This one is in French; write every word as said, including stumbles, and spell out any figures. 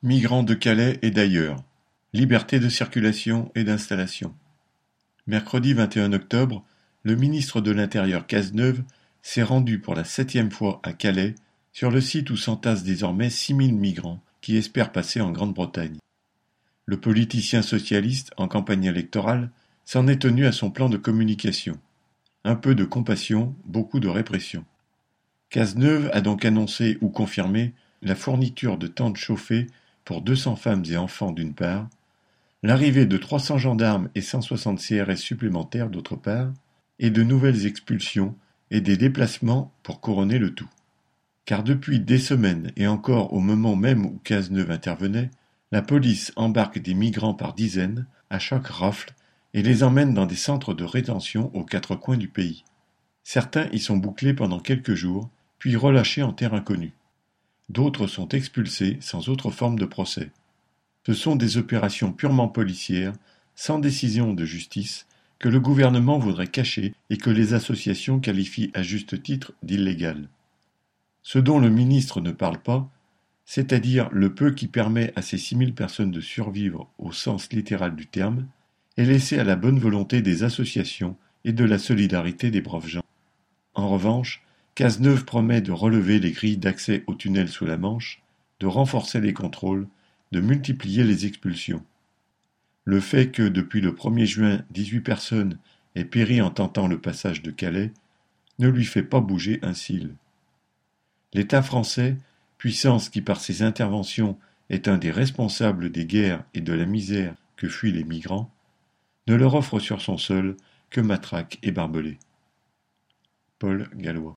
Migrants de Calais et d'ailleurs. Liberté de circulation et d'installation. Mercredi vingt et un octobre, le ministre de l'Intérieur Cazeneuve s'est rendu pour la septième fois à Calais, sur le site où s'entassent désormais six mille migrants qui espèrent passer en Grande-Bretagne. Le politicien socialiste, en campagne électorale, s'en est tenu à son plan de communication. Un peu de compassion, beaucoup de répression. Cazeneuve a donc annoncé ou confirmé la fourniture de tentes chauffées pour deux cents femmes et enfants d'une part, l'arrivée de trois cents gendarmes et cent soixante C R S supplémentaires d'autre part, et de nouvelles expulsions et des déplacements pour couronner le tout. Car depuis des semaines et encore au moment même où Cazeneuve intervenait, la police embarque des migrants par dizaines, à chaque rafle, et les emmène dans des centres de rétention aux quatre coins du pays. Certains y sont bouclés pendant quelques jours, puis relâchés en terre inconnue. D'autres sont expulsés sans autre forme de procès. Ce sont des opérations purement policières, sans décision de justice, que le gouvernement voudrait cacher et que les associations qualifient à juste titre d'illégales. Ce dont le ministre ne parle pas, c'est-à-dire le peu qui permet à ces six mille personnes de survivre au sens littéral du terme, est laissé à la bonne volonté des associations et de la solidarité des braves gens. En revanche, Cazeneuve promet de relever les grilles d'accès au tunnel sous la Manche, de renforcer les contrôles, de multiplier les expulsions. Le fait que, depuis le premier juin, dix-huit personnes aient péri en tentant le passage de Calais ne lui fait pas bouger un cil. L'État français, puissance qui par ses interventions est un des responsables des guerres et de la misère que fuient les migrants, ne leur offre sur son sol que matraques et barbelés. Paul Gallois.